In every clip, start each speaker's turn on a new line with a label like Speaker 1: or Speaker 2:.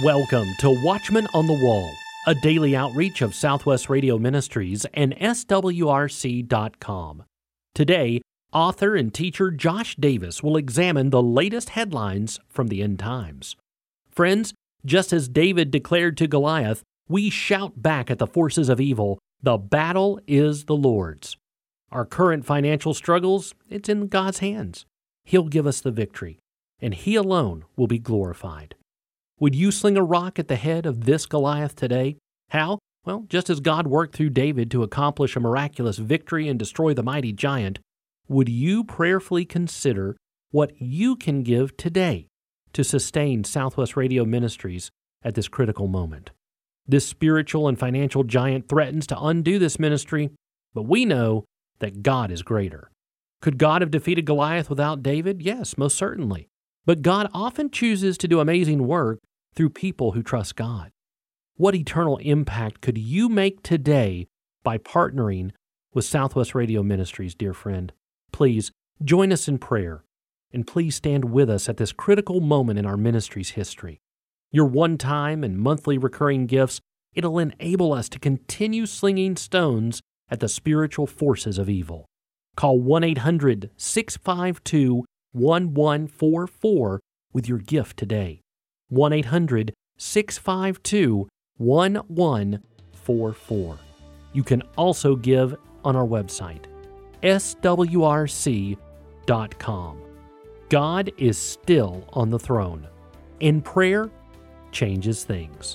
Speaker 1: Welcome to Watchman on the Wall, a daily outreach of Southwest Radio Ministries and SWRC.com. Today, author and teacher Josh Davis will examine the latest headlines from the end times. Friends, just as David declared to Goliath, we shout back at the forces of evil, "The battle is the Lord's." Our current financial struggles, it's in God's hands. He'll give us the victory, and He alone will be glorified. Would you sling a rock at the head of this Goliath today? How? Well, just as God worked through David to accomplish a miraculous victory and destroy the mighty giant, would you prayerfully consider what you can give today to sustain Southwest Radio Ministries at this critical moment? This spiritual and financial giant threatens to undo this ministry, but we know that God is greater. Could God have defeated Goliath without David? Yes, most certainly. But God often chooses to do amazing work through people who trust God. What eternal impact could you make today by partnering with Southwest Radio Ministries, dear friend? Please join us in prayer, and please stand with us at this critical moment in our ministry's history. Your one-time and monthly recurring gifts, it'll enable us to continue slinging stones at the spiritual forces of evil. Call 1-800-652-1144 with your gift today. 1-800-652-1144. You can also give on our website, swrc.com. God is still on the throne, and prayer changes things.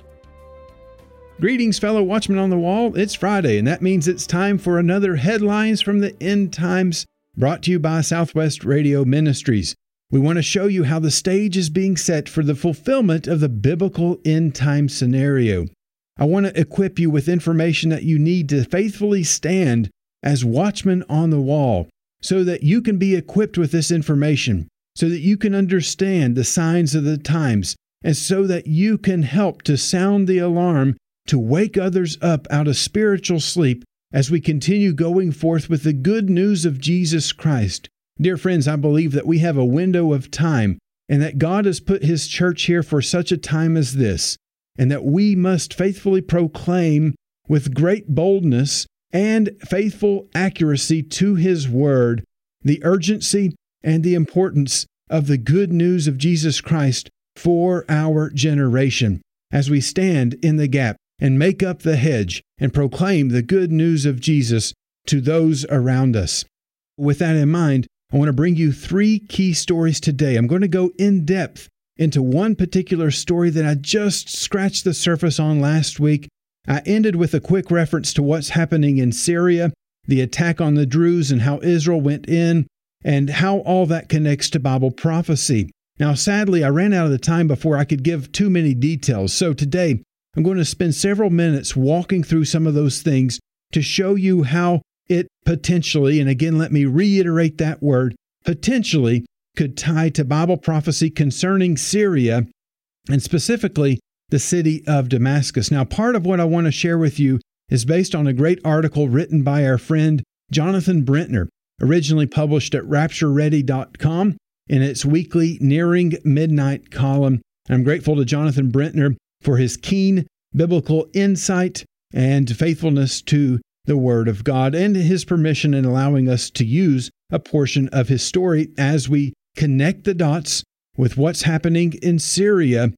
Speaker 2: Greetings, fellow Watchmen on the Wall. It's Friday, and that means it's time for another Headlines from the End Times, brought to you by Southwest Radio Ministries. We want to show you how the stage is being set for the fulfillment of the biblical end time scenario. I want to equip you with information that you need to faithfully stand as watchmen on the wall, so that you can be equipped with this information, so that you can understand the signs of the times, and so that you can help to sound the alarm to wake others up out of spiritual sleep as we continue going forth with the good news of Jesus Christ. Dear friends, I believe that we have a window of time, and that God has put His church here for such a time as this, and that we must faithfully proclaim with great boldness and faithful accuracy to His Word the urgency and the importance of the good news of Jesus Christ for our generation, as we stand in the gap and make up the hedge and proclaim the good news of Jesus to those around us. With that in mind, I want to bring you 3 key stories today. I'm going to go in depth into one particular story that I just scratched the surface on last week. I ended with a quick reference to what's happening in Syria, the attack on the Druze and how Israel went in, and how all that connects to Bible prophecy. Now, sadly, I ran out of the time before I could give too many details. So today, I'm going to spend several minutes walking through some of those things to show you how it potentially, and again, let me reiterate that word, potentially could tie to Bible prophecy concerning Syria, and specifically the city of Damascus. Now, part of what I want to share with you is based on a great article written by our friend Jonathan Brentner, originally published at RaptureReady.com in its weekly Nearing Midnight column. I'm grateful to Jonathan Brentner for his keen biblical insight and faithfulness to the Word of God, and His permission in allowing us to use a portion of his story as we connect the dots with what's happening in Syria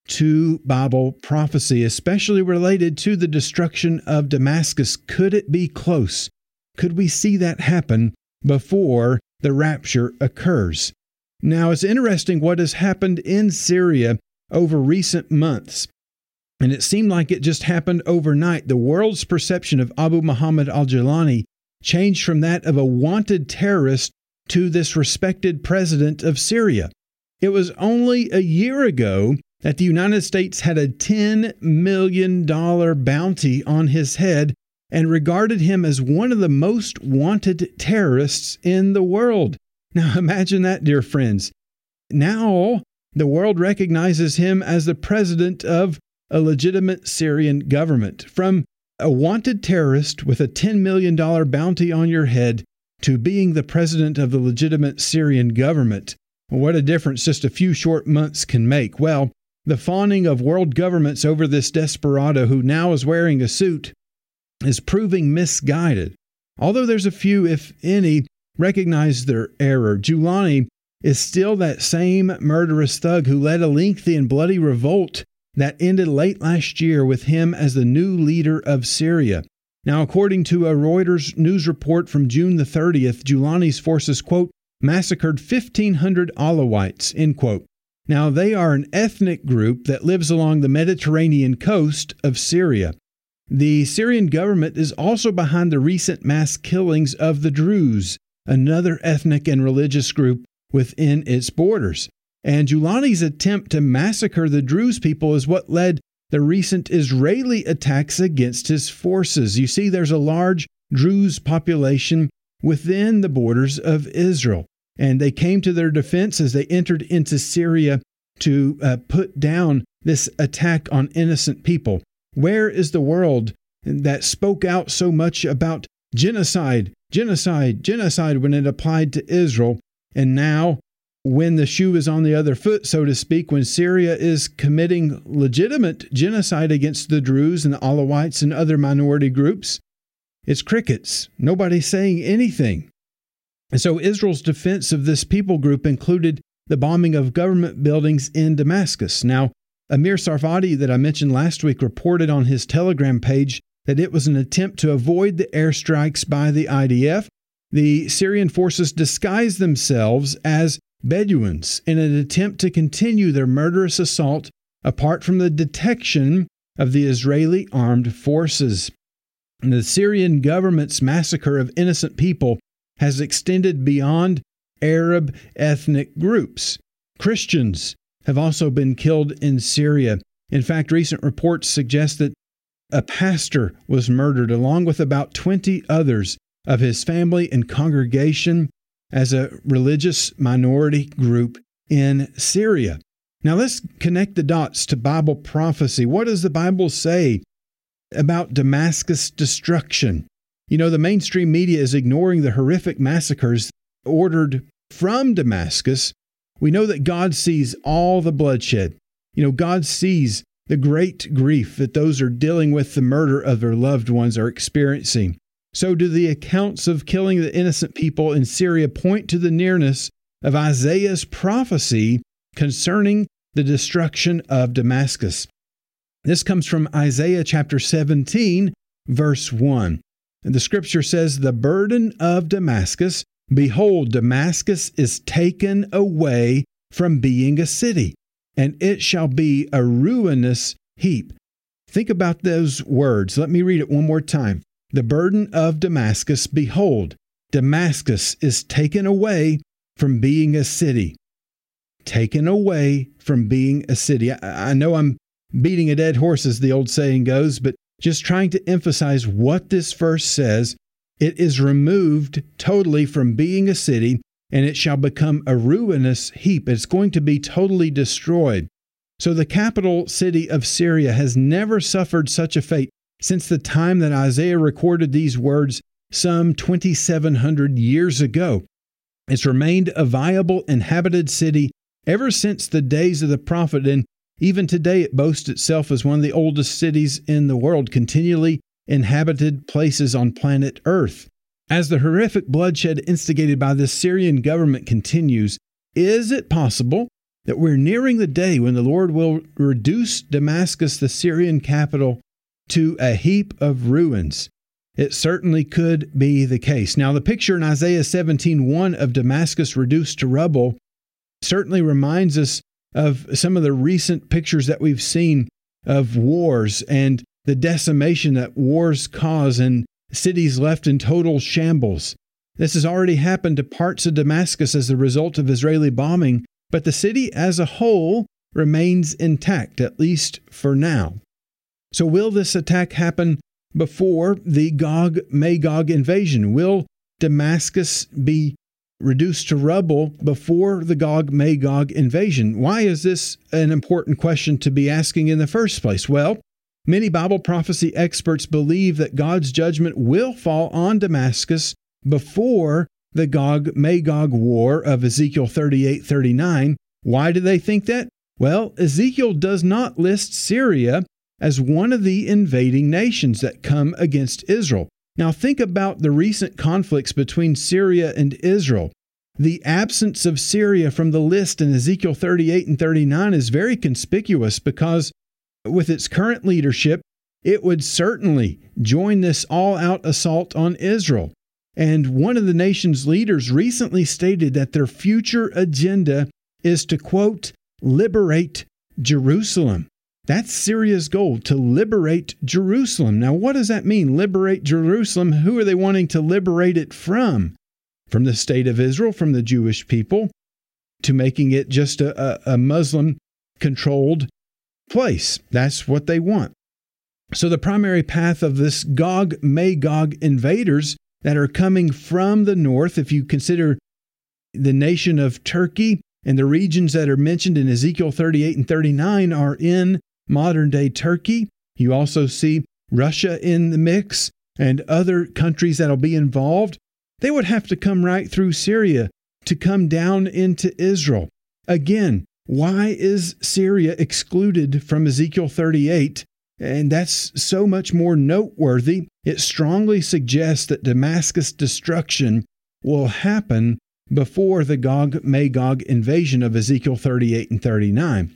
Speaker 2: to Bible prophecy, especially related to the destruction of Damascus. Could it be close? Could we see that happen before the rapture occurs? Now, it's interesting what has happened in Syria over recent months. And it seemed like it just happened overnight. The world's perception of Abu Muhammad al-Jilani changed from that of a wanted terrorist to this respected president of Syria. It was only a year ago that the United States had a $10 million bounty on his head and regarded him as one of the most wanted terrorists in the world. Now imagine that, dear friends. Now the world recognizes him as the president of a legitimate Syrian government. From a wanted terrorist with a $10 million bounty on your head to being the president of the legitimate Syrian government. What a difference just a few short months can make. Well, The fawning of world governments over this desperado who now is wearing a suit is proving misguided. Although there's a few, if any, recognize their error, Giuliani is still that same murderous thug who led a lengthy and bloody revolt that ended late last year with him as the new leader of Syria. Now, according to a Reuters news report from June the 30th, Giuliani's forces, quote, massacred 1,500 Alawites, end quote. Now, they are an ethnic group that lives along the Mediterranean coast of Syria. The Syrian government is also behind the recent mass killings of the Druze, another ethnic and religious group within its borders. And Giuliani's attempt to massacre the Druze people is what led the recent Israeli attacks against his forces. You see, there's a large Druze population within the borders of Israel, and they came to their defense as they entered into Syria to put down this attack on innocent people. Where is the world that spoke out so much about genocide when it applied to Israel? And now, when the shoe is on the other foot, so to speak, when Syria is committing legitimate genocide against the Druze and the Alawites and other minority groups, it's crickets. Nobody's saying anything. And so Israel's defense of this people group included the bombing of government buildings in Damascus. Now, Amir Sarvadi, that I mentioned last week, reported on his Telegram page that it was an attempt to avoid the airstrikes by the IDF. The Syrian forces disguised themselves as Bedouins in an attempt to continue their murderous assault apart from the detection of the Israeli armed forces. And the Syrian government's massacre of innocent people has extended beyond Arab ethnic groups. Christians have also been killed in Syria. In fact, recent reports suggest that a pastor was murdered along with about 20 others of his family and congregation as a religious minority group in Syria. Now let's connect the dots to Bible prophecy. What does the Bible say about Damascus destruction? You know, the mainstream media is ignoring the horrific massacres ordered from Damascus. We know that God sees all the bloodshed. You know, God sees the great grief that those are dealing with the murder of their loved ones are experiencing. So do the accounts of killing the innocent people in Syria point to the nearness of Isaiah's prophecy concerning the destruction of Damascus. This comes from Isaiah chapter 17, verse 1. And the scripture says, "The burden of Damascus, behold, Damascus is taken away from being a city, and it shall be a ruinous heap." Think about those words. Let me read it one more time. The burden of Damascus, behold, Damascus is taken away from being a city. Taken away from being a city. I know I'm beating a dead horse, as the old saying goes, but just trying to emphasize what this verse says. It is removed totally from being a city, and it shall become a ruinous heap. It's going to be totally destroyed. So the capital city of Syria has never suffered such a fate since the time that Isaiah recorded these words some 2,700 years ago. It's remained a viable inhabited city ever since the days of the prophet, and even today it boasts itself as one of the oldest cities in the world, continually inhabited places on planet Earth. As the horrific bloodshed instigated by the Syrian government continues, is it possible that we're nearing the day when the Lord will reduce Damascus, the Syrian capital, to a heap of ruins? It certainly could be the case. Now, the picture in Isaiah 17:1 of Damascus reduced to rubble certainly reminds us of some of the recent pictures that we've seen of wars and the decimation that wars cause and cities left in total shambles. This has already happened to parts of Damascus as a result of Israeli bombing, but the city as a whole remains intact, at least for now. So will this attack happen before the Gog-Magog invasion? Will Damascus be reduced to rubble before the Gog-Magog invasion? Why is this an important question to be asking in the first place? Well, many Bible prophecy experts believe that God's judgment will fall on Damascus before the Gog-Magog war of Ezekiel 38:39. Why do they think that? Well, Ezekiel does not list Syria as one of the invading nations that come against Israel. Now think about the recent conflicts between Syria and Israel. The absence of Syria from the list in Ezekiel 38 and 39 is very conspicuous because with its current leadership, it would certainly join this all-out assault on Israel. And one of the nation's leaders recently stated that their future agenda is to, quote, liberate Jerusalem. That's Syria's goal, to liberate Jerusalem. Now, what does that mean, liberate Jerusalem? Who are they wanting to liberate it from? From the state of Israel, from the Jewish people, to making it just a Muslim-controlled place. That's what they want. So the primary path of this Gog-Magog invaders that are coming from the north, if you consider the nation of Turkey and the regions that are mentioned in Ezekiel 38 and 39 are in modern-day Turkey. You also see Russia in the mix and other countries that will be involved. They would have to come right through Syria to come down into Israel. Again, why is Syria excluded from Ezekiel 38? And that's so much more noteworthy. It strongly suggests that Damascus destruction will happen before the Gog-Magog invasion of Ezekiel 38 and 39.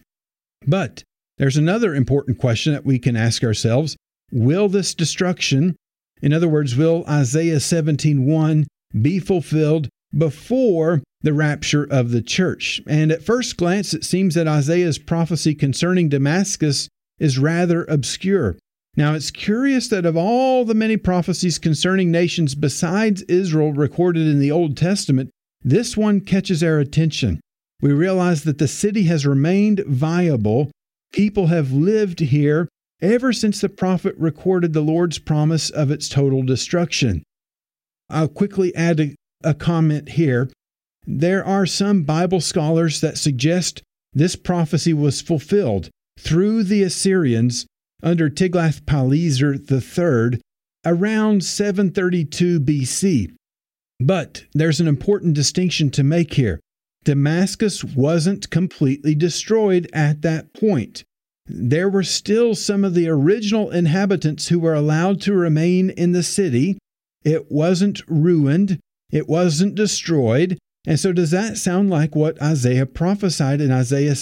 Speaker 2: But there's another important question that we can ask ourselves. Will this destruction, in other words, will Isaiah 17:1 be fulfilled before the rapture of the church? And at first glance, it seems that Isaiah's prophecy concerning Damascus is rather obscure. Now, it's curious that of all the many prophecies concerning nations besides Israel recorded in the Old Testament, this one catches our attention. We realize that the city has remained viable. People have lived here ever since the prophet recorded the Lord's promise of its total destruction. I'll quickly add a comment here. There are some Bible scholars that suggest this prophecy was fulfilled through the Assyrians under Tiglath-Pileser III around 732 BC. But there's an important distinction to make here. Damascus wasn't completely destroyed at that point. There were still some of the original inhabitants who were allowed to remain in the city. It wasn't ruined. It wasn't destroyed. And so does that sound like what Isaiah prophesied in Isaiah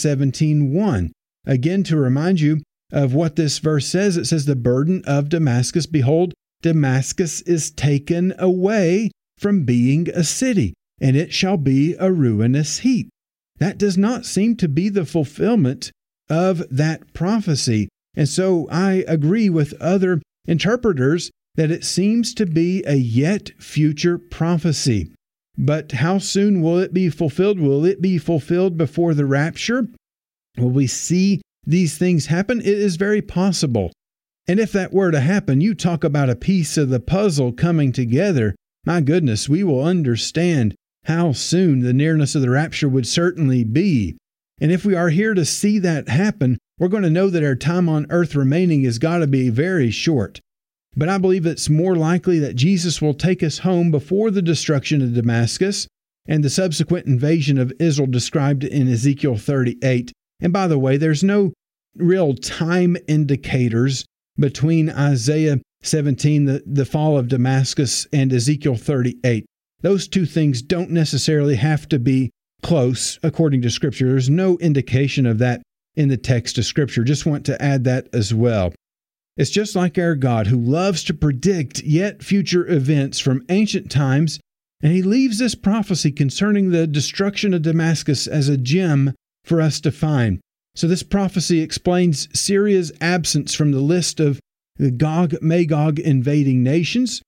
Speaker 2: 17:1? Again, to remind you of what this verse says, it says, the burden of Damascus, behold, Damascus is taken away from being a city, and it shall be a ruinous heap. That does not seem to be the fulfillment of that prophecy. And so I agree with other interpreters that it seems to be a yet future prophecy. But how soon will it be fulfilled? Will it be fulfilled before the rapture? Will we see these things happen? It is very possible. And if that were to happen, you talk about a piece of the puzzle coming together. My goodness, we will understand how soon the nearness of the rapture would certainly be. And if we are here to see that happen, we're going to know that our time on earth remaining has got to be very short. But I believe it's more likely that Jesus will take us home before the destruction of Damascus and the subsequent invasion of Israel described in Ezekiel 38. And by the way, there's no real time indicators between Isaiah 17, the fall of Damascus, and Ezekiel 38. Those two things don't necessarily have to be close according to Scripture. There's no indication of that in the text of Scripture. Just want to add that as well. It's just like our God, who loves to predict yet future events from ancient times, and He leaves this prophecy concerning the destruction of Damascus as a gem for us to find. So this prophecy explains Syria's absence from the list of the Gog-Magog invading nations.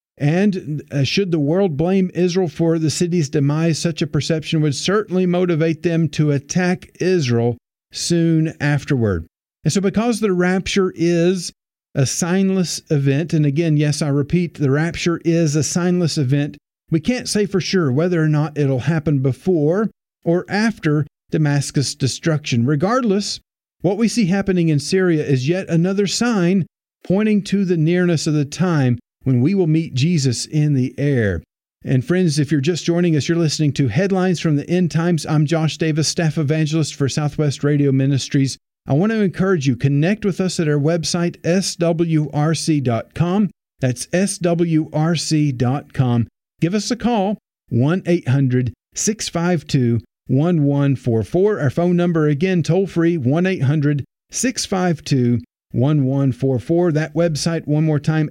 Speaker 2: And should the world blame Israel for the city's demise, such a perception would certainly motivate them to attack Israel soon afterward. And so because the rapture is a signless event, and again, yes, I repeat, the rapture is a signless event, we can't say for sure whether or not it'll happen before or after Damascus' destruction. Regardless, what we see happening in Syria is yet another sign pointing to the nearness of the time when we will meet Jesus in the air. And friends, if you're just joining us, you're listening to Headlines from the End Times. I'm Josh Davis, staff evangelist for Southwest Radio Ministries. I want to encourage you, connect with us at our website, swrc.com. That's swrc.com. Give us a call, 1-800-652-1144. Our phone number, again, toll free, 1-800-652-1144. That website, one more time,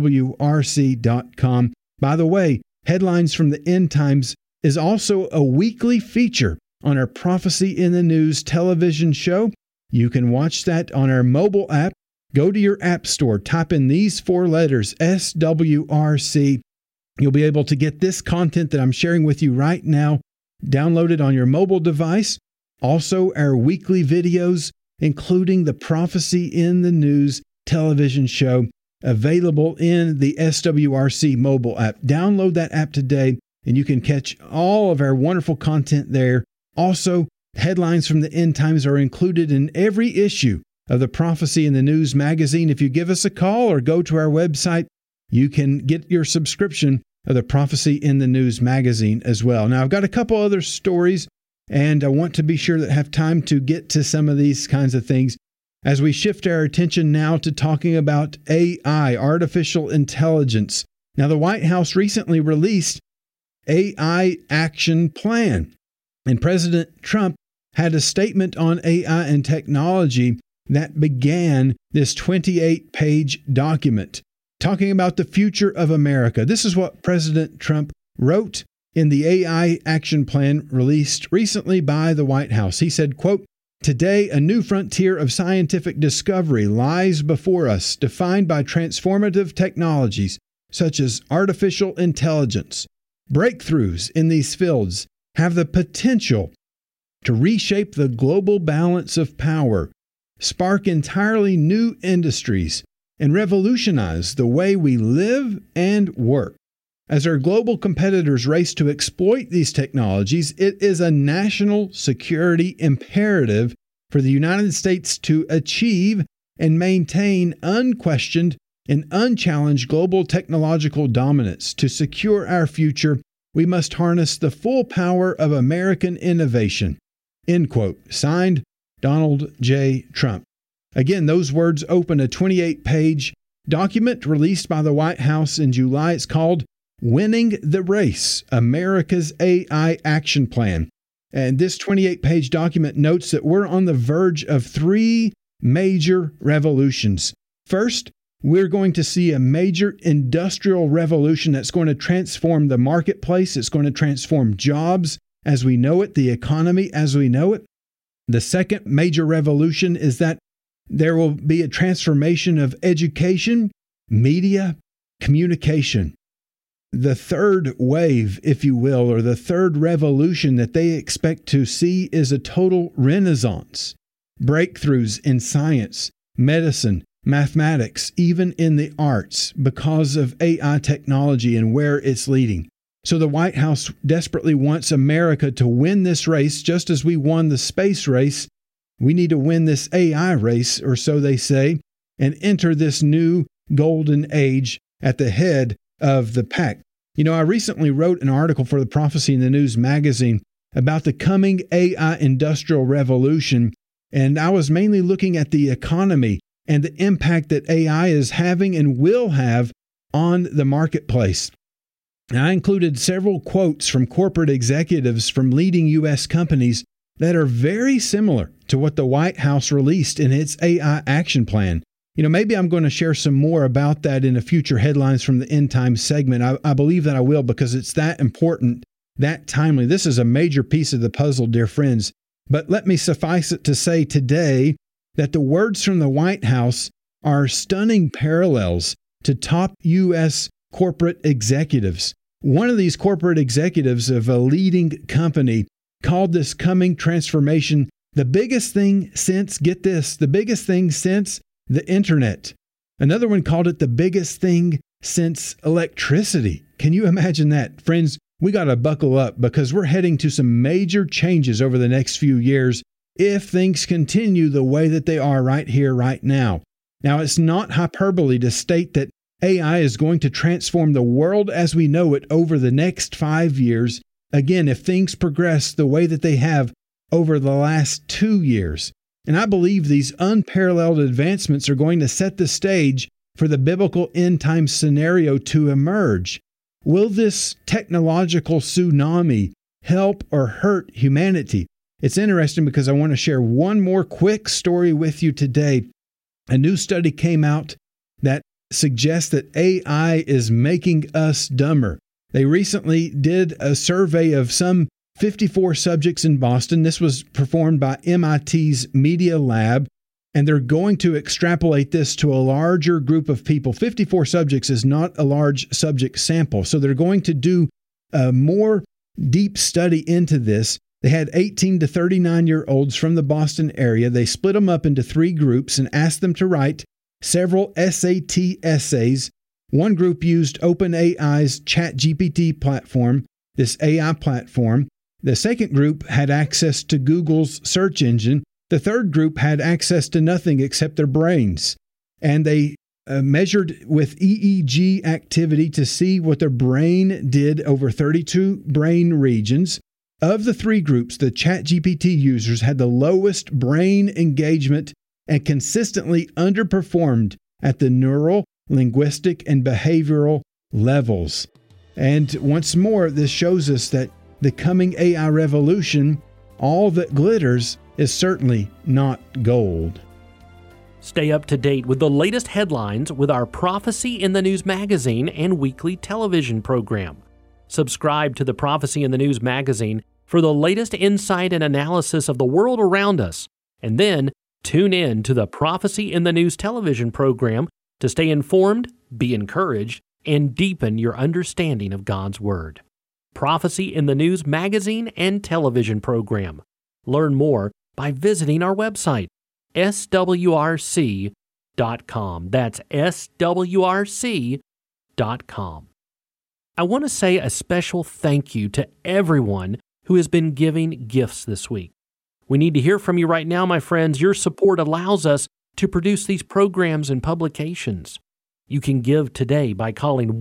Speaker 2: swrc.com. By the way, Headlines from the End Times is also a weekly feature on our Prophecy in the News television show. You can watch that on our mobile app. Go to your app store, type in these 4 letters, SWRC. You'll be able to get this content that I'm sharing with you right now downloaded on your mobile device. Also, our weekly videos, including the Prophecy in the News television show, available in the SWRC mobile app. Download that app today, and you can catch all of our wonderful content there. Also, Headlines from the End Times are included in every issue of the Prophecy in the News magazine. If you give us a call or go to our website, you can get your subscription of the Prophecy in the News magazine as well. Now, I've got a couple other stories, and I want to be sure that I have time to get to some of these kinds of things as we shift our attention now to talking about AI, artificial intelligence. Now, the White House recently released AI Action Plan, and President Trump had a statement on AI and technology that began this 28-page document talking about the future of America. This is what President Trump wrote in the AI Action Plan released recently by the White House. He said, quote, "Today, a new frontier of scientific discovery lies before us, defined by transformative technologies such as artificial intelligence. Breakthroughs in these fields have the potential to reshape the global balance of power, spark entirely new industries, and revolutionize the way we live and work. As our global competitors race to exploit these technologies, it is a national security imperative for the United States to achieve and maintain unquestioned and unchallenged global technological dominance. To secure our future, we must harness the full power of American innovation." End quote. Signed, Donald J. Trump. Again, those words open a 28-page document released by the White House in July. It's called Winning the Race, America's AI Action Plan. And this 28-page document notes that we're on the verge of 3 major revolutions. First, we're going to see a major industrial revolution that's going to transform the marketplace. It's going to transform jobs as we know it, the economy as we know it. The second major revolution is that there will be a transformation of education, media, communication. The third wave, if you will, or the third revolution that they expect to see is a total renaissance. Breakthroughs in science, medicine, mathematics, even in the arts, because of AI technology and where it's leading. So the White House desperately wants America to win this race, just as we won the space race. We need to win this AI race, or so they say, and enter this new golden age at the head of the pack. You know, I recently wrote an article for the Prophecy in the News magazine about the coming AI industrial revolution, and I was mainly looking at the economy and the impact that AI is having and will have on the marketplace. And I included several quotes from corporate executives from leading U.S. companies that are very similar to what the White House released in its AI Action Plan. You know, maybe I'm going to share some more about that in a future Headlines from the End Times segment. I believe that I will, because it's that important, that timely. This is a major piece of the puzzle, dear friends. But let me suffice it to say today that the words from the White House are stunning parallels to top U.S. corporate executives. One of these corporate executives of a leading company called this coming transformation the biggest thing since, get this, the biggest thing since the internet. Another one called it the biggest thing since electricity. Can you imagine that? Friends, we got to buckle up, because we're heading to some major changes over the next few years if things continue the way that they are right here, right now. Now, it's not hyperbole to state that AI is going to transform the world as we know it over the next 5 years. Again, if things progress the way that they have over the last 2 years. And I believe these unparalleled advancements are going to set the stage for the biblical end time scenario to emerge. Will this technological tsunami help or hurt humanity? It's interesting because I want to share one more quick story with you today. A new study came out that suggests that AI is making us dumber. They recently did a survey of some 54 subjects in Boston. This was performed by MIT's Media Lab, and they're going to extrapolate this to a larger group of people. 54 subjects is not a large subject sample, so they're going to do a more deep study into this. They had 18 to 39-year-olds from the Boston area. They split them up into 3 groups and asked them to write several SAT essays. One group used OpenAI's ChatGPT platform, this AI platform. The second group had access to Google's search engine. The third group had access to nothing except their brains. And they measured with EEG activity to see what their brain did over 32 brain regions. Of the 3 groups, the ChatGPT users had the lowest brain engagement and consistently underperformed at the neural, linguistic, and behavioral levels. And once more, this shows us that the coming AI revolution, all that glitters is certainly not gold.
Speaker 1: Stay up to date with the latest headlines with our Prophecy in the News magazine and weekly television program. Subscribe to the Prophecy in the News magazine for the latest insight and analysis of the world around us, and then tune in to the Prophecy in the News television program to stay informed, be encouraged, and deepen your understanding of God's Word. Prophecy in the News magazine and television program. Learn more by visiting our website, swrc.com. That's swrc.com. I want to say a special thank you to everyone who has been giving gifts this week. We need to hear from you right now, my friends. Your support allows us to produce these programs and publications. You can give today by calling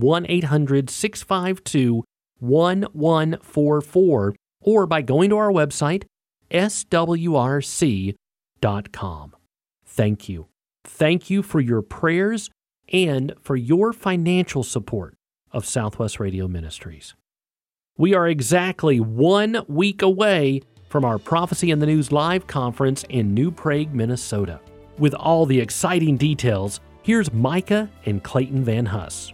Speaker 1: 1-800-652-1144 or by going to our website, swrc.com. Thank you. Thank you for your prayers and for your financial support of Southwest Radio Ministries. We are exactly 1 week away from our Prophecy in the News live conference in New Prague, Minnesota. With all the exciting details, here's Micah and Clayton Van Huss.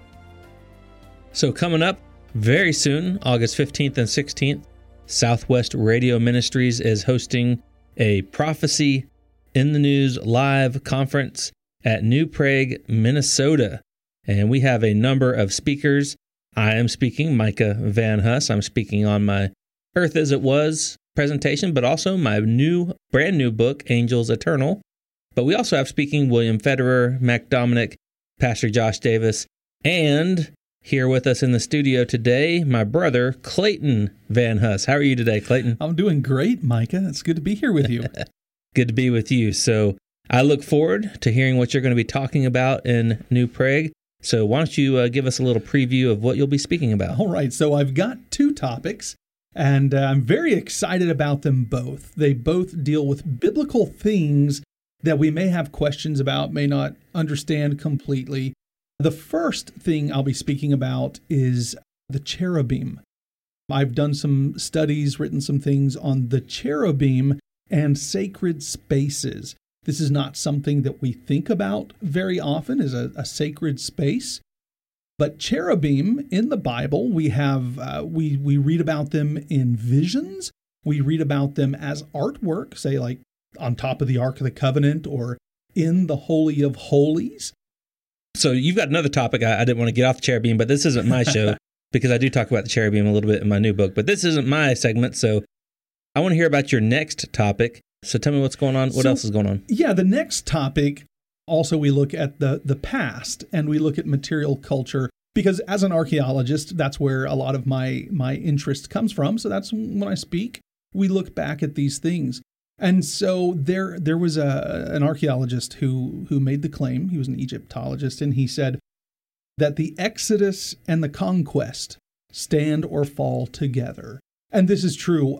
Speaker 3: So coming up very soon, August 15th and 16th, Southwest Radio Ministries is hosting a Prophecy in the News live conference at New Prague, Minnesota. And we have a number of speakers. I am speaking, Micah Van Huss. I'm speaking on my Earth as It Was presentation, but also my brand new book, Angels Eternal. But we also have speaking William Federer, Mac Dominic, Pastor Josh Davis, and here with us in the studio today, my brother, Clayton Van Huss. How are you today, Clayton?
Speaker 4: I'm doing great, Micah. It's good to be here with you.
Speaker 3: Good to be with you. So I look forward to hearing what you're going to be talking about in New Prague. So why don't you give us a little preview of what you'll be speaking about?
Speaker 4: All right. So I've got 2 topics, and I'm very excited about them both. They both deal with biblical things that we may have questions about, may not understand completely. The first thing I'll be speaking about is the cherubim. I've done some studies, written some things on the cherubim and sacred spaces. This is not something that we think about very often as a sacred space. But cherubim in the Bible, we have we read about them in visions. We read about them as artwork, say like on top of the Ark of the Covenant or in the Holy of Holies.
Speaker 3: So you've got another topic. I didn't want to get off the cherubim, but this isn't my show because I do talk about the cherubim a little bit in my new book. But this isn't my segment, so I want to hear about your next topic. So tell me what's going on. What else is going on?
Speaker 4: Yeah, the next topic, also we look at the past and we look at material culture because as an archaeologist, that's where a lot of my interest comes from. So that's when I speak, we look back at these things. And so there was an archaeologist who made the claim, he was an Egyptologist, and he said that the Exodus and the conquest stand or fall together. And this is true.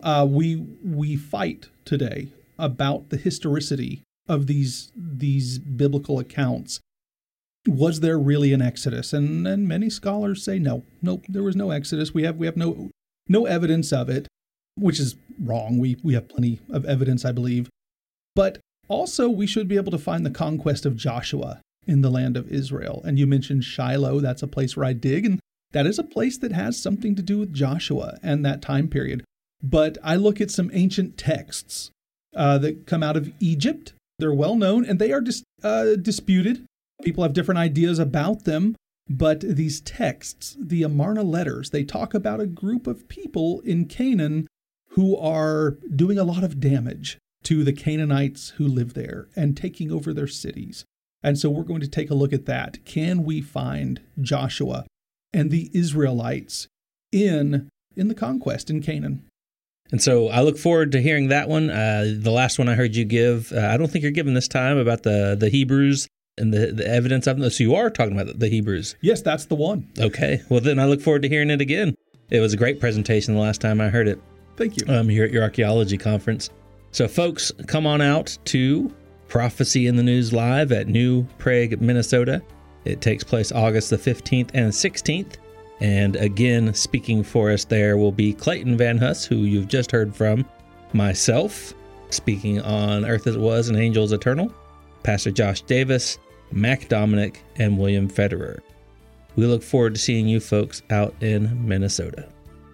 Speaker 4: We fight today about the historicity of these biblical accounts. Was there really an Exodus? And many scholars say no, there was no Exodus. We have no evidence of it, which is wrong. We have plenty of evidence, I believe. But also, we should be able to find the conquest of Joshua in the land of Israel. And you mentioned Shiloh. That's a place where I dig, and that is a place that has something to do with Joshua and that time period. But I look at some ancient texts that come out of Egypt. They're well known, and they are disputed. People have different ideas about them. But these texts, the Amarna letters, they talk about a group of people in Canaan who are doing a lot of damage to the Canaanites who live there and taking over their cities. And so we're going to take a look at that. Can we find Joshua and the Israelites in the conquest in Canaan?
Speaker 3: And so I look forward to hearing that one. The last one I heard you give, I don't think you're giving this time, about the Hebrews and the evidence of them. So you are talking about the Hebrews.
Speaker 4: Yes, that's the one.
Speaker 3: Okay. Well, then I look forward to hearing it again. It was a great presentation the last time I heard it.
Speaker 4: Thank you.
Speaker 3: Here at your archaeology conference. So folks, come on out to Prophecy in the News Live at New Prague, Minnesota. It takes place August the 15th and 16th. And again, speaking for us there will be Clayton Van Huss, who you've just heard from, myself, speaking on Earth as It Was and Angels Eternal, Pastor Josh Davis, Mac Dominic, and William Federer. We look forward to seeing you folks out in Minnesota.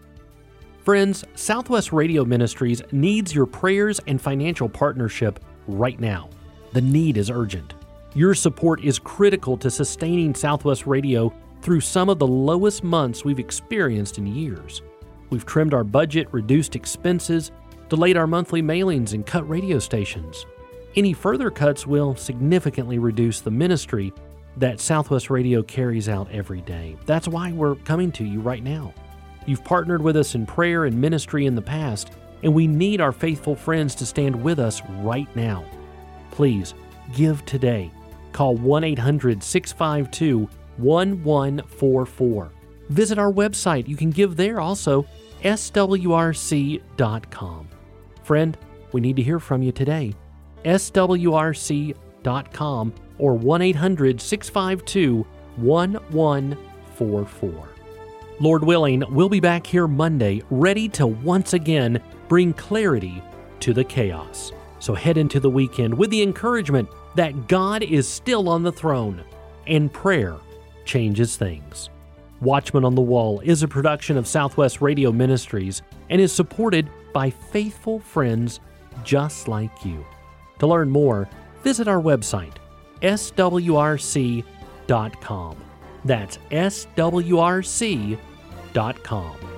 Speaker 1: Friends, Southwest Radio Ministries needs your prayers and financial partnership right now. The need is urgent. Your support is critical to sustaining Southwest Radio through some of the lowest months we've experienced in years. We've trimmed our budget, reduced expenses, delayed our monthly mailings, and cut radio stations. Any further cuts will significantly reduce the ministry that Southwest Radio carries out every day. That's why we're coming to you right now. You've partnered with us in prayer and ministry in the past, and we need our faithful friends to stand with us right now. Please, give today. Call 1-800-652-1144. Visit our website. You can give there also, swrc.com. Friend, we need to hear from you today. swrc.com or 1-800-652-1144. Lord willing, we'll be back here Monday, ready to once again bring clarity to the chaos. So head into the weekend with the encouragement that God is still on the throne and prayer changes things. Watchman on the Wall is a production of Southwest Radio Ministries and is supported by faithful friends just like you. To learn more, visit our website, swrc.com. That's swrc.com.